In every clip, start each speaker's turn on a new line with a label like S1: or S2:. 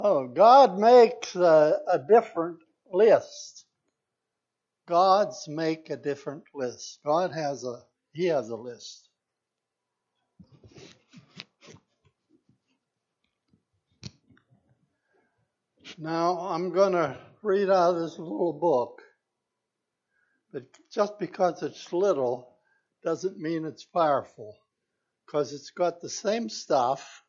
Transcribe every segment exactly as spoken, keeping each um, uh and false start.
S1: Oh, God makes a, a different list. Gods make a different list. God has a, He has a list. Now, I'm going to read out of this little book, but just because it's little doesn't mean it's powerful, because it's got the same stuff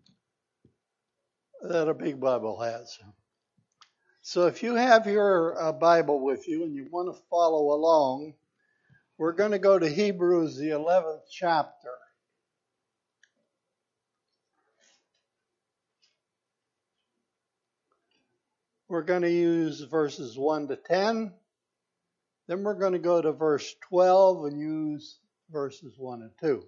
S1: that a big Bible has. So if you have your uh, Bible with you and you want to follow along, we're going to go to Hebrews, the eleventh chapter. We're going to use verses one to ten. Then we're going to go to verse twelve and use verses one and two.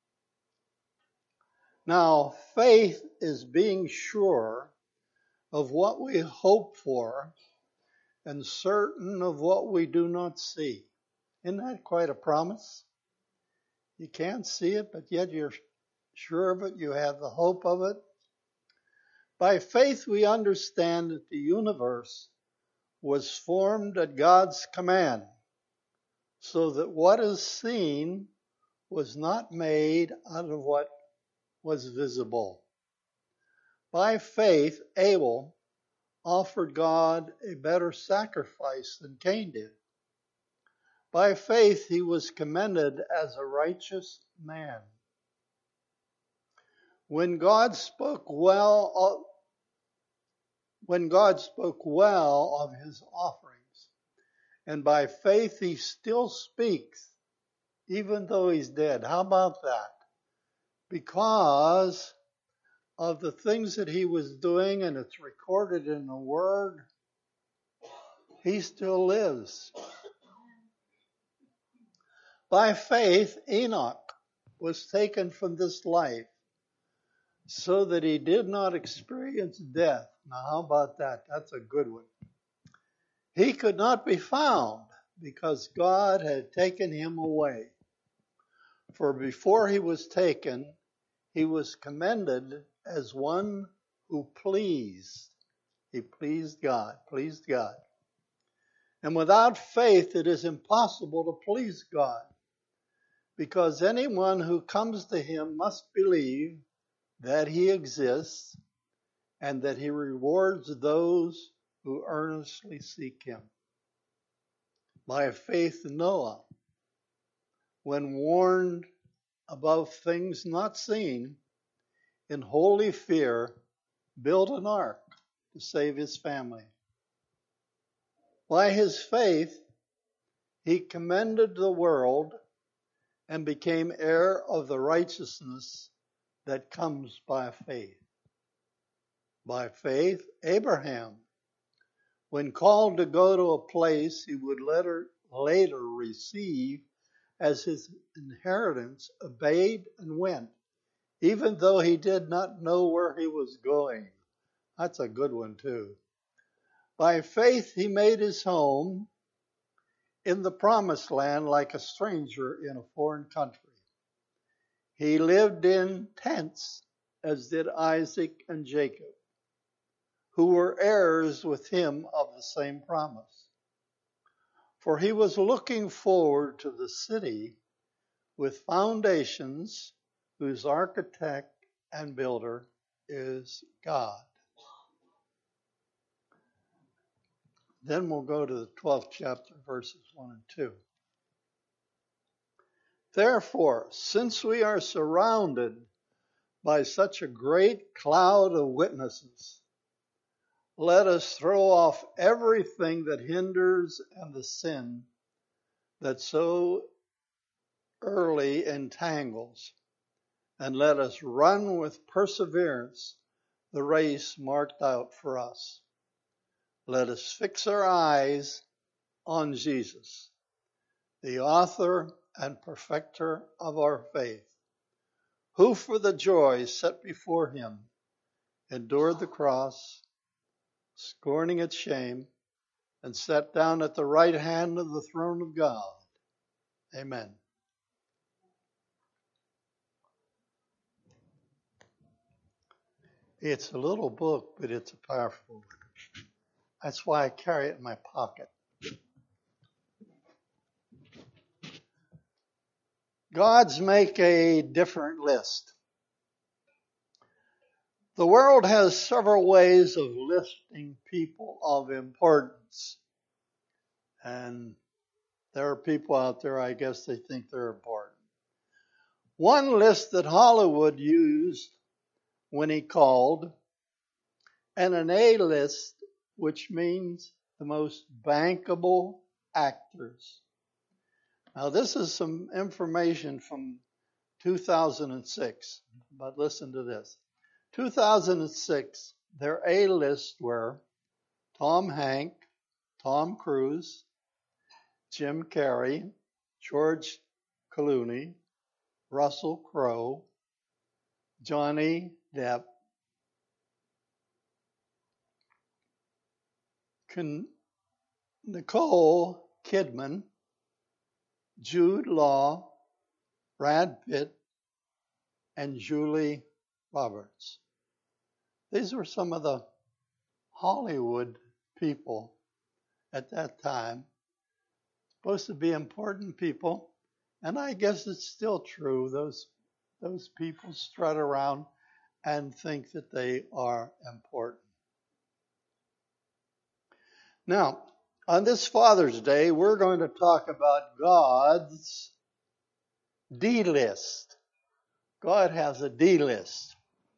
S1: Now, faith is being sure of what we hope for and certain of what we do not see. Isn't that quite a promise? You can't see it, but yet you're sure of it. You have the hope of it. By faith, we understand that the universe was formed at God's command, so that what is seen was not made out of what was visible. By faith, Abel offered God a better sacrifice than Cain did. By faith, he was commended as a righteous man. When God spoke well of, when God spoke well of his offerings, and by faith he still speaks, even though he's dead. How about that? Because of the things that he was doing, and it's recorded in the Word, he still lives. By faith, Enoch was taken from this life so that he did not experience death. Now, how about that? That's a good one. He could not be found because God had taken him away. For before he was taken, he was commended as one who pleased. He pleased God, pleased God. And without faith, it is impossible to please God, because anyone who comes to him must believe that he exists and that he rewards those who earnestly seek him. By faith, Noah, when warned about things not seen, in holy fear, built an ark to save his family. By his faith, he commended the world and became heir of the righteousness that comes by faith. By faith, Abraham, when called to go to a place he would later, later receive as his inheritance, obeyed and went, even though he did not know where he was going. That's a good one, too. By faith, he made his home in the promised land like a stranger in a foreign country. He lived in tents, as did Isaac and Jacob, who were heirs with him of the same promise. For he was looking forward to the city with foundations, whose architect and builder is God. Then we'll go to the twelfth chapter, verses one and two. Therefore, since we are surrounded by such a great cloud of witnesses, let us throw off everything that hinders and the sin that so early entangles, and let us run with perseverance the race marked out for us. Let us fix our eyes on Jesus, the author and perfecter of our faith, who for the joy set before him endured the cross, scorning its shame, and sat down at the right hand of the throne of God. Amen. It's a little book, but it's a powerful one. That's why I carry it in my pocket. Gods make a different list. The world has several ways of listing people of importance. And there are people out there, I guess they think they're important. One list that Hollywood used when he called, and an A list, which means the most bankable actors. Now, this is some information from two thousand six, but listen to this. two thousand six, their A list were Tom Hanks, Tom Cruise, Jim Carrey, George Clooney, Russell Crowe, Johnny Depp, Nicole Kidman, Jude Law, Brad Pitt, and Julie Roberts. These were some of the Hollywood people at that time, supposed to be important people, and I guess it's still true. Those, those people strut around and think that they are important. Now, on this Father's Day, we're going to talk about God's D list. God has a D list.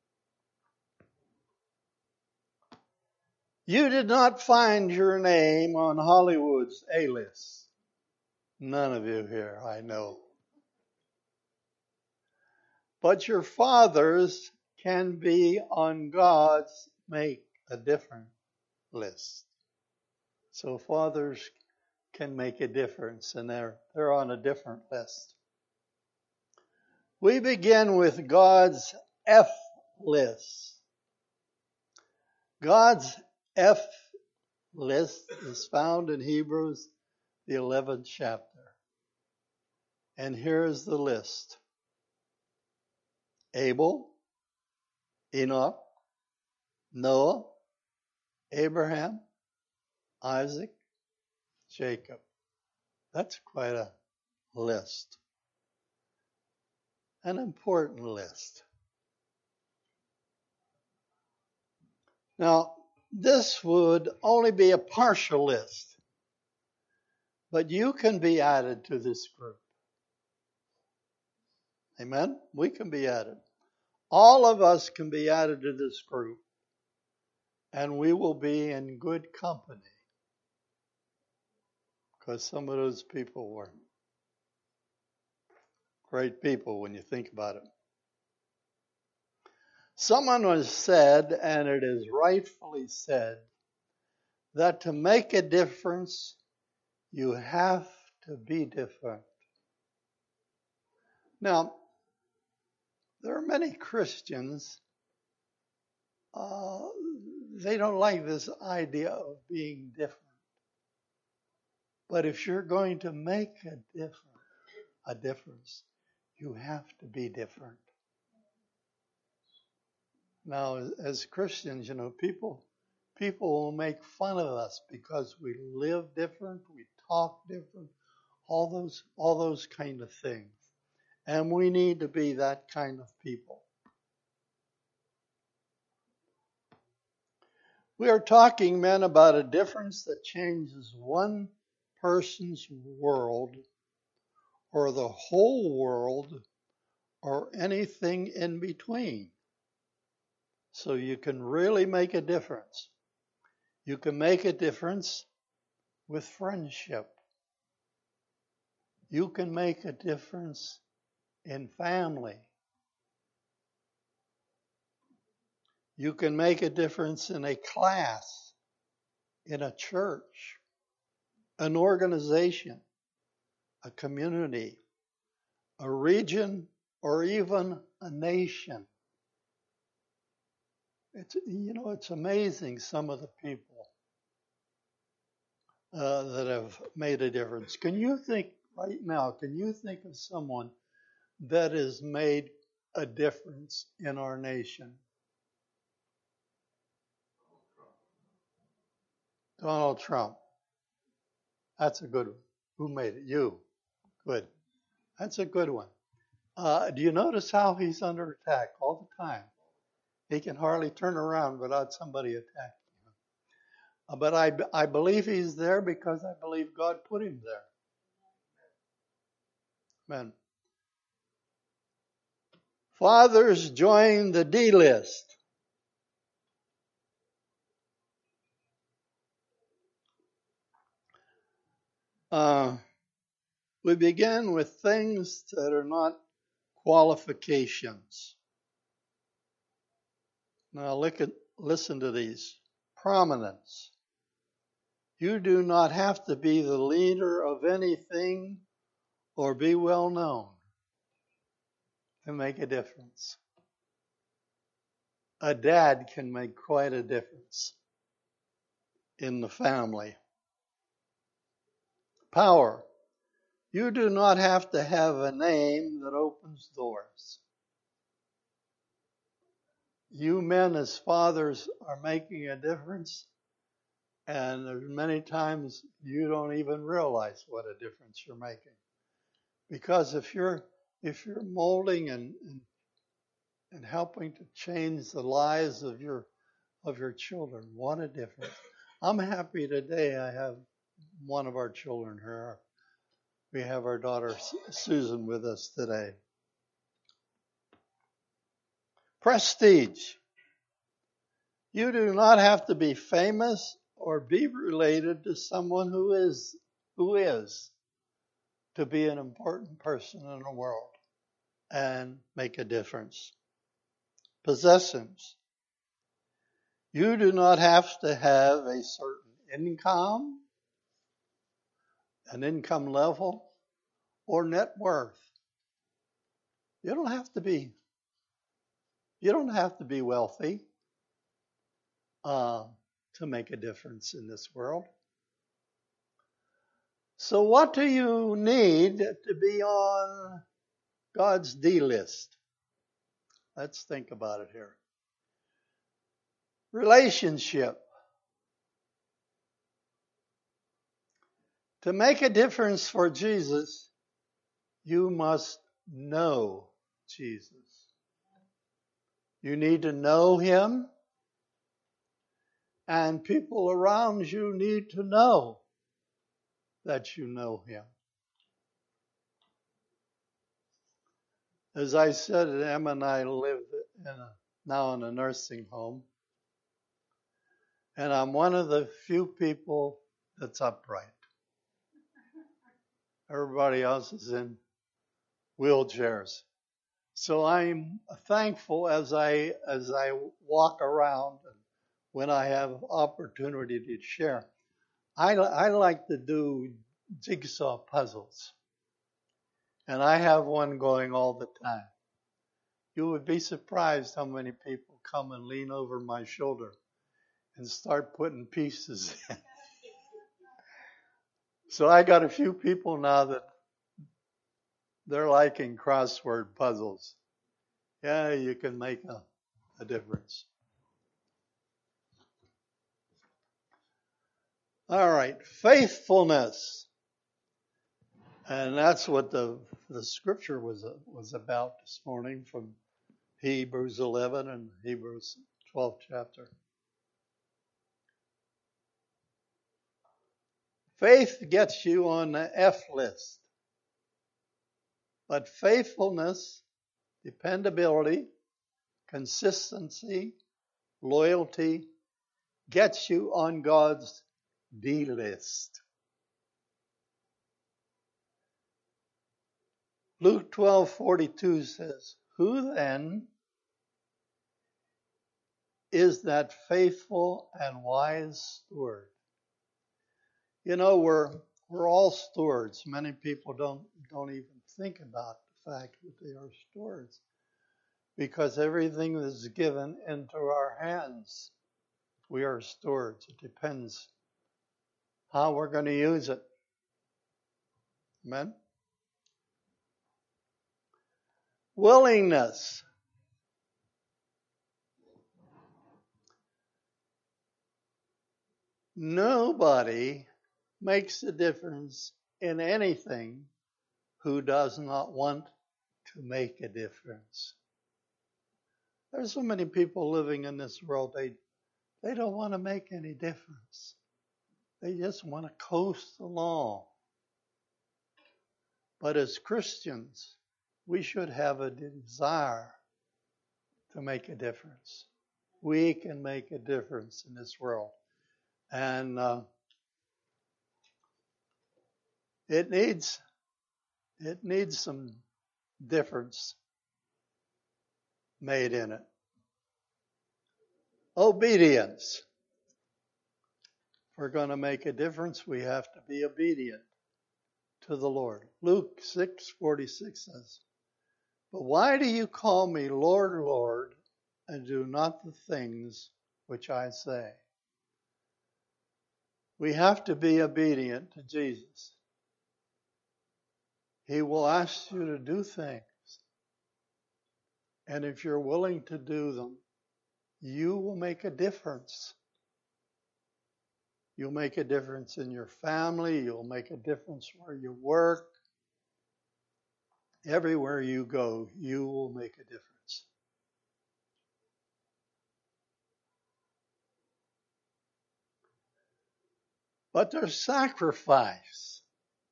S1: You did not find your name on Hollywood's A list. None of you here, I know. But your fathers can be on God's make a different list. So fathers can make a difference, and they're, they're on a different list. We begin with God's F list. God's F list is found in Hebrews, the eleventh chapter. And here's the list. Abel, Enoch, Noah, Abraham, Isaac, Jacob. That's quite a list. An important list. Now, this would only be a partial list, but you can be added to this group. Amen? We can be added. All of us can be added to this group, and we will be in good company, because some of those people were great people when you think about it. Someone has said, and it is rightfully said, that to make a difference, you have to be different. Now, there are many Christians, uh, they don't like this idea of being different. But if you're going to make a difference, a difference, you have to be different. Now, as Christians, you know, people people will make fun of us because we live different, we talk different, all those all those kind of things. And we need to be that kind of people. We are talking, men, about a difference that changes one person's world, or the whole world, or anything in between. So you can really make a difference. You can make a difference with friendship. You can make a difference in family. You can make a difference in a class, in a church, an organization, a community, a region, or even a nation. It's, you know, it's amazing some of the people uh, that have made a difference. Can you think right now, can you think of someone that has made a difference in our nation? Donald Trump. That's a good one. Who made it? You. Good. That's a good one. Uh, do you notice how he's under attack all the time? He can hardly turn around without somebody attacking him. Uh, but I, I believe he's there because I believe God put him there. Amen. Fathers, join the D list. Uh, we begin with things that are not qualifications. Now look at, listen to these. Prominence. You do not have to be the leader of anything or be well known to make a difference. A dad can make quite a difference in the family. Power. You do not have to have a name that opens doors. You men as fathers are making a difference, and there's many times you don't even realize what a difference you're making. Because if you're if you're molding and, and and helping to change the lives of your of your children, what a difference. I'm happy today I have one of our children here. We have our daughter Susan with us today. Prestige. You do not have to be famous or be related to someone who is who is to be an important person in the world and make a difference. Possessions. You do not have to have a certain income, an income level, or net worth. You don't have to be. You don't have to be wealthy uh, to make a difference in this world. So what do you need to be on God's D list? Let's think about it here. Relationship. To make a difference for Jesus, you must know Jesus. You need to know him, and people around you need to know that you know him. As I said, Emma and I live in a, now in a nursing home, and I'm one of the few people that's upright. Everybody else is in wheelchairs. So I'm thankful as I as I walk around and when I have opportunity to share. I, I like to do jigsaw puzzles. And I have one going all the time. You would be surprised how many people come and lean over my shoulder and start putting pieces in. So I got a few people now that they're liking crossword puzzles. Yeah, you can make a, a difference. All right, faithfulness. And that's what the the scripture was was about this morning from Hebrews eleven and Hebrews twelfth chapter. Faith gets you on the F list. But faithfulness, dependability, consistency, loyalty gets you on God's D list. Luke twelve forty-two says, "Who then is that faithful and wise steward?" You know, we're we're all stewards. Many people don't don't even think about the fact that they are stewards, because everything is given into our hands. We are stewards. It depends how we're going to use it. Amen. Willingness. Nobody makes a difference in anything who does not want to make a difference. There's so many people living in this world, they, they don't want to make any difference. They just want to coast along. But as Christians, we should have a desire to make a difference. We can make a difference in this world. And uh, it needs it needs some difference made in it. Obedience. If we're going to make a difference, we have to be obedient to the Lord. Luke six forty-six says, "But why do you call me Lord, Lord, and do not the things which I say?" We have to be obedient to Jesus. He will ask you to do things. And if you're willing to do them, you will make a difference. You'll make a difference in your family. You'll make a difference where you work. Everywhere you go, you will make a difference. But there's sacrifice.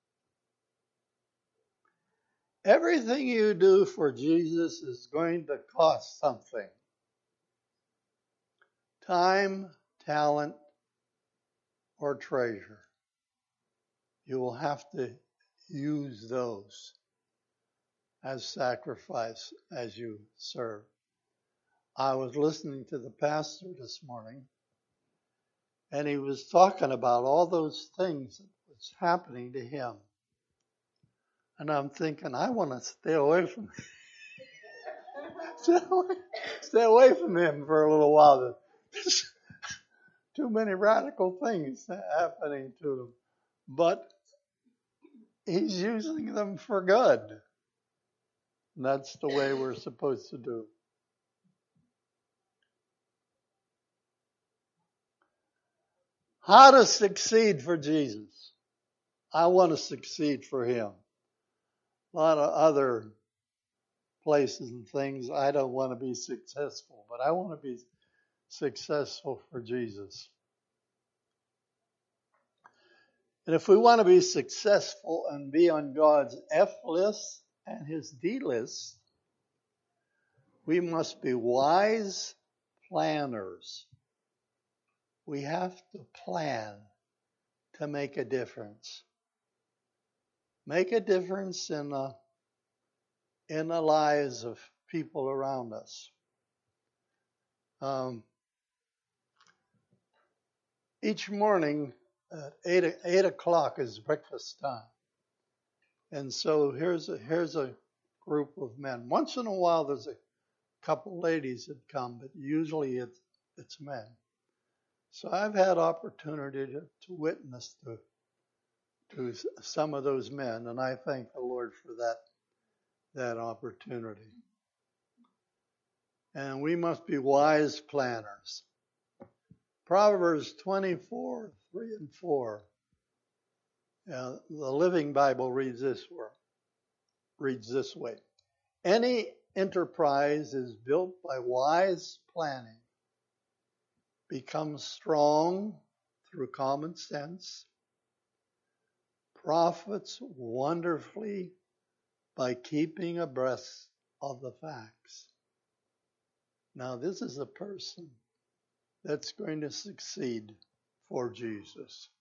S1: Everything you do for Jesus is going to cost something. Time, talent, or treasure. You will have to use those as sacrifice as you serve. I was listening to the pastor this morning, and he was talking about all those things that was happening to him. And I'm thinking, I want to stay away from him. stay, away, stay away from him for a little while. There's too many radical things happening to him. But he's using them for good. And that's the way we're supposed to do. How to succeed for Jesus. I want to succeed for him. A lot of other places and things, I don't want to be successful, but I want to be successful for Jesus. And if we want to be successful and be on God's F list and his D list, we must be wise planners. We have to plan to make a difference. Make a difference in the, in the lives of people around us. Um, each morning at eight, eight o'clock is breakfast time. And so here's a, here's a group of men. Once in a while there's a couple ladies that come, but usually it's, it's men. So I've had opportunity to, to witness to, to some of those men, and I thank the Lord for that, that opportunity. And we must be wise planners. Proverbs twenty-four, three and four. Uh, the Living Bible reads this word, reads this way. Any enterprise is built by wise planning, becomes strong through common sense, profits wonderfully by keeping abreast of the facts. Now, this is a person that's going to succeed for Jesus.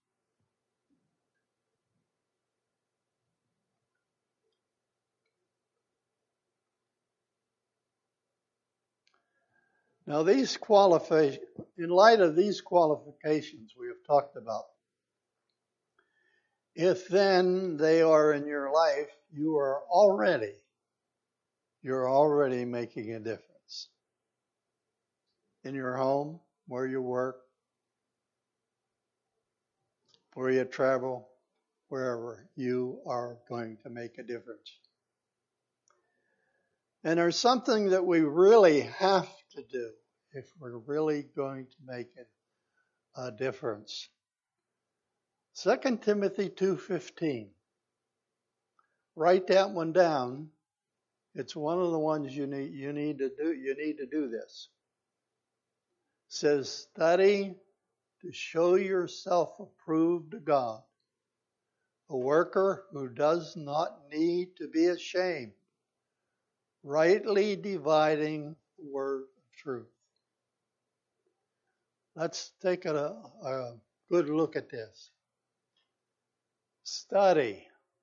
S1: Now, these qualifications, in light of these qualifications we have talked about, if then they are in your life, you are already, you're already making a difference. In your home, where you work, where you travel, wherever, you are going to make a difference. And there's something that we really have to do if we're really going to make a, a difference. Second Timothy two fifteen. Write that one down. It's one of the ones you need you need to do. You need to do this. It says, study to show yourself approved to God, a worker who does not need to be ashamed, rightly dividing the word of truth. Let's take a, a good look at this. Study.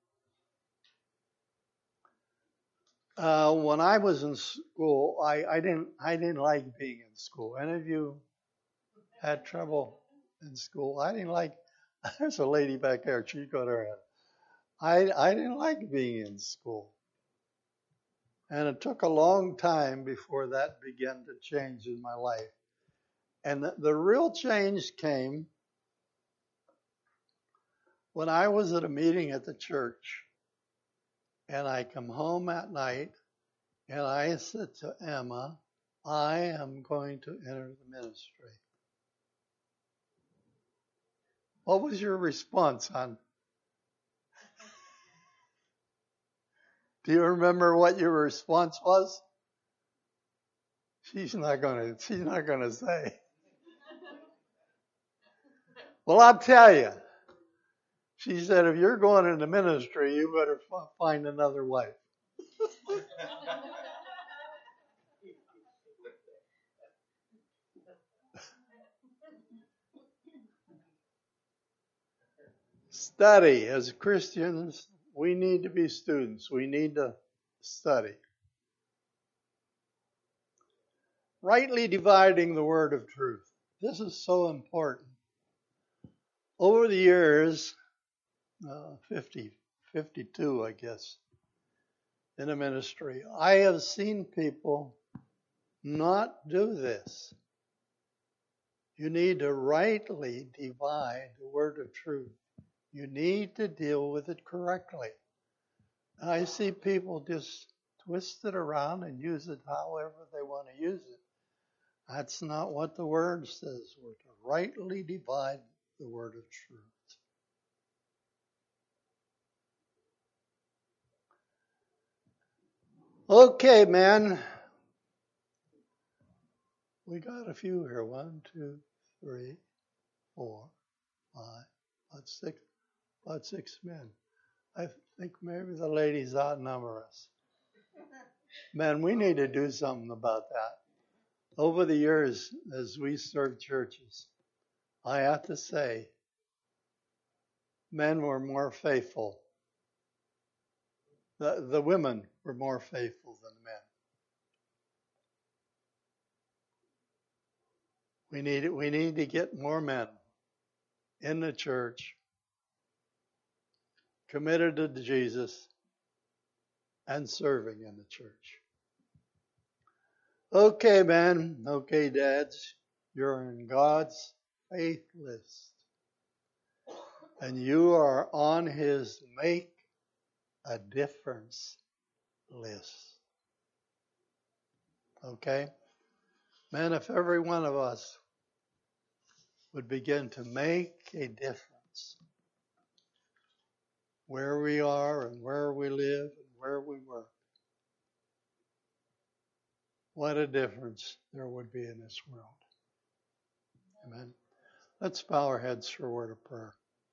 S1: Uh, when I was in school, I, I didn't I didn't like being in school. Any of you had trouble in school? I didn't like. There's a lady back there. She got her head. I I didn't like being in school, and it took a long time before that began to change in my life. And the, the real change came when I was at a meeting at the church, and I come home at night, and I said to Emma, I am going to enter the ministry. What was your response, hon? Do you remember what your response was? She's not gonna, she's not gonna say. Well, I'll tell you. She said, if you're going into ministry, you better f- find another wife. Study. As Christians, we need to be students. We need to study. Rightly dividing the word of truth. This is so important. Over the years, uh, fifty, fifty-two, I guess, in a ministry, I have seen people not do this. You need to rightly divide the word of truth. You need to deal with it correctly. I see people just twist it around and use it however they want to use it. That's not what the word says. We're to rightly divide the word of truth. Okay, man. We got a few here. One, two, three, four, five, about six, about six men. I think maybe the ladies outnumber us. Man, we need to do something about that. Over the years, as we served churches, I have to say, men were more faithful. The, the women were more faithful than the men. We need, we need to get more men in the church, committed to Jesus, and serving in the church. Okay, man. Okay, dads. You're in God's faith list. And you are on his make a difference list. Okay? Man, if every one of us would begin to make a difference where we are and where we live and where we work, what a difference there would be in this world. Amen. Let's bow our heads for a word of prayer.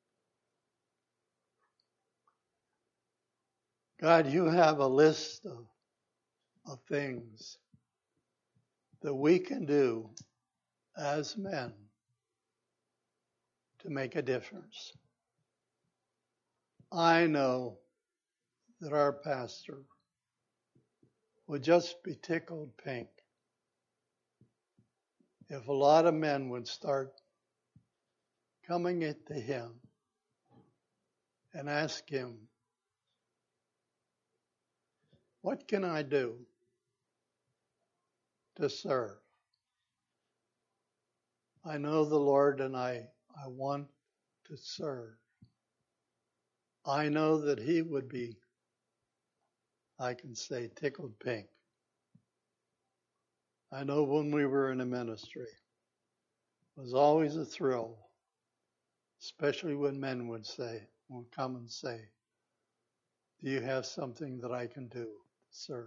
S1: God, you have a list of, of things that we can do as men to make a difference. I know that our pastor would just be tickled pink if a lot of men would start coming to him and ask him, what can I do to serve? I know the Lord and I, I want to serve. I know that he would be, I can say, tickled pink. I know when we were in a ministry, it was always a thrill especially when men would say, will come and say, do you have something that I can do to serve?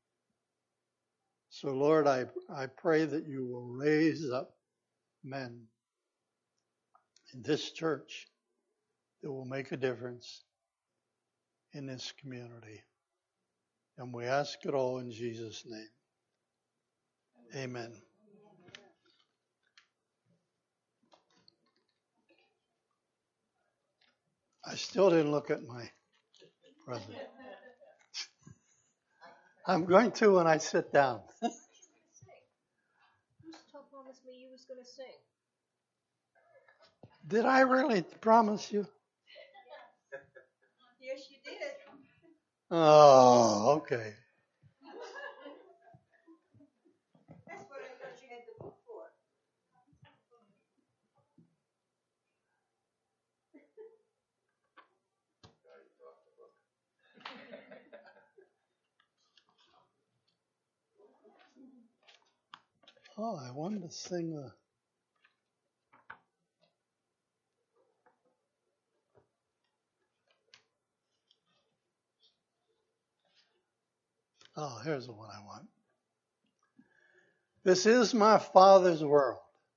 S1: So Lord, I, I pray that you will raise up men in this church that will make a difference in this community. And we ask it all in Jesus' name. Amen. I still didn't look at my present. I'm going to when I sit down.
S2: You promised me you was going to sing.
S1: Did I really promise you?
S2: Yes, you did.
S1: Oh, okay.
S2: That's what I thought you had the book for.
S1: Oh, I wanted to sing the. Oh, here's the one I want. This is my Father's world.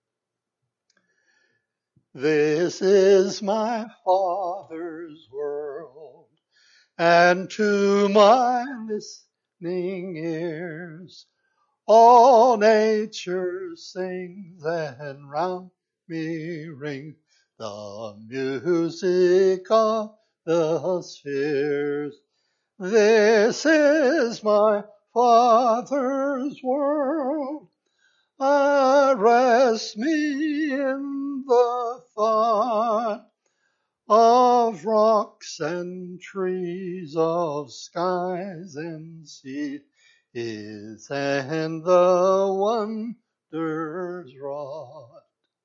S1: This is my Father's world. And to my listening ears, all nature sings and round me rings the music of the spheres. This is my Father's world. I rest me in the thought of rocks and trees, of skies and seas, and the wonders wrought.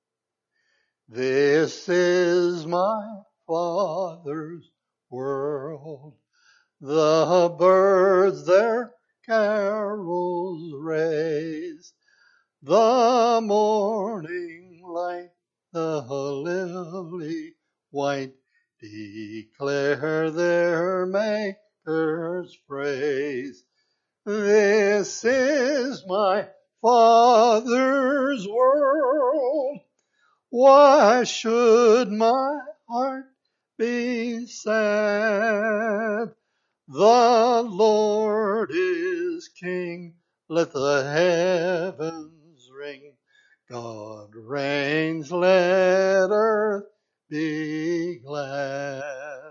S1: This is my Father's world. The birds their carols raise, the morning light, the lily white, declare their Maker's praise. This is my Father's world. Why should my heart be sad? The Lord is King. Let the heavens ring. God reigns. Let earth be glad.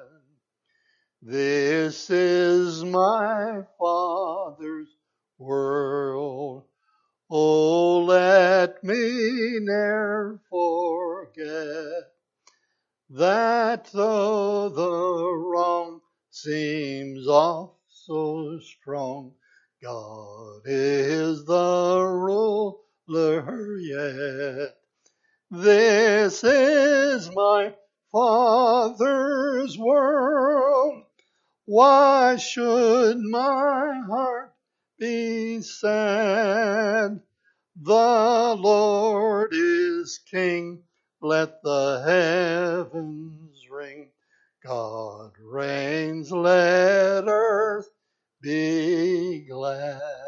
S1: This is my Father's world. Oh, let me ne'er forget that though the wrong seems oft so strong, God is the ruler yet. This is my Father's world. Why should my heart be sad? The Lord is King. Let the heavens ring. God reigns. Let earth be glad.